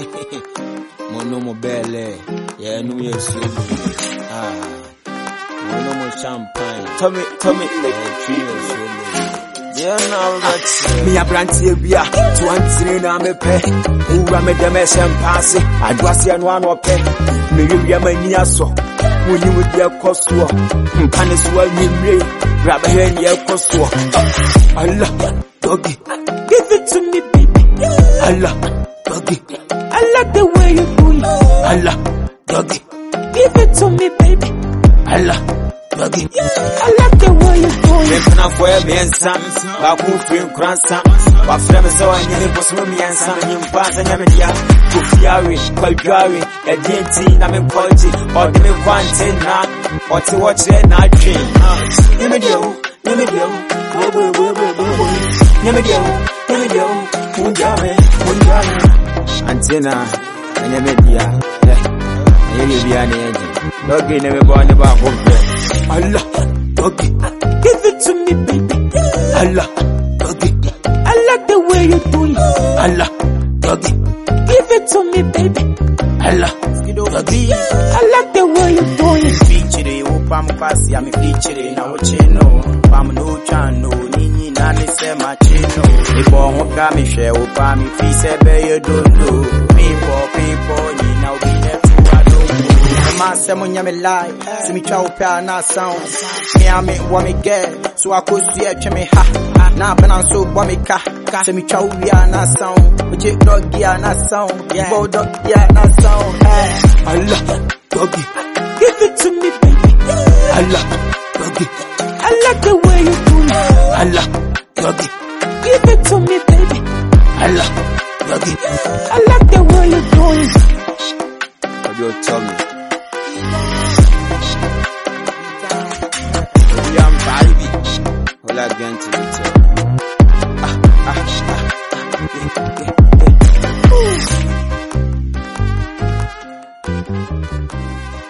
Mono mo belle, yeah, no yes. Mono mo champagne. Tommy, cheers. Yeah, now that's me a brandy beer. 20 na me pay. Ura me dem pass. Adwase no ano pay. Me wi mani aso. Woni wo dia koso. Mpane so anwimre. Grab here near koso. Allah, doggy. Give it to me, baby. Allah, doggy. I like the way you do it. Allah, doggy. Give it to me, baby. Allah, doggy. I like the way you do it. Now for me and son, Baku free grandson. But from so I never was with me and son, and you pass and Yamedia, Kufiari, Kalgari, a DNT, Namin quality, or the quarantine now, or to watch their night dream. Yamadio, Antenna, and Yamedia, Doggy never born about Allah, doggy. Give it to me, baby. Allah, doggy. I like the way you do it. Allah, doggy. Give it to me, baby. Allah, doggy. I like the way you do it. Feature, Pam Kwasi, I'm a feature, now chino. Pam no chano, Nini, Nani, Sema chino. If all who got me share, Pam, if he said, you don't know. People, you know, be there to I don't know. Someone yam lie, see me chow pa na sound. Me I me what me get, so I could see it me ha. Now when I'm so what me ka, see me chow ya na sound. Which it dog ya na sound, bow dog ya na sound. Allah, doggy, give it to me, baby. Allah, doggy, I like the way you do it. Allah, doggy, give it to me, baby. Allah, doggy, I like the way you do it. What you tell me? All I going to be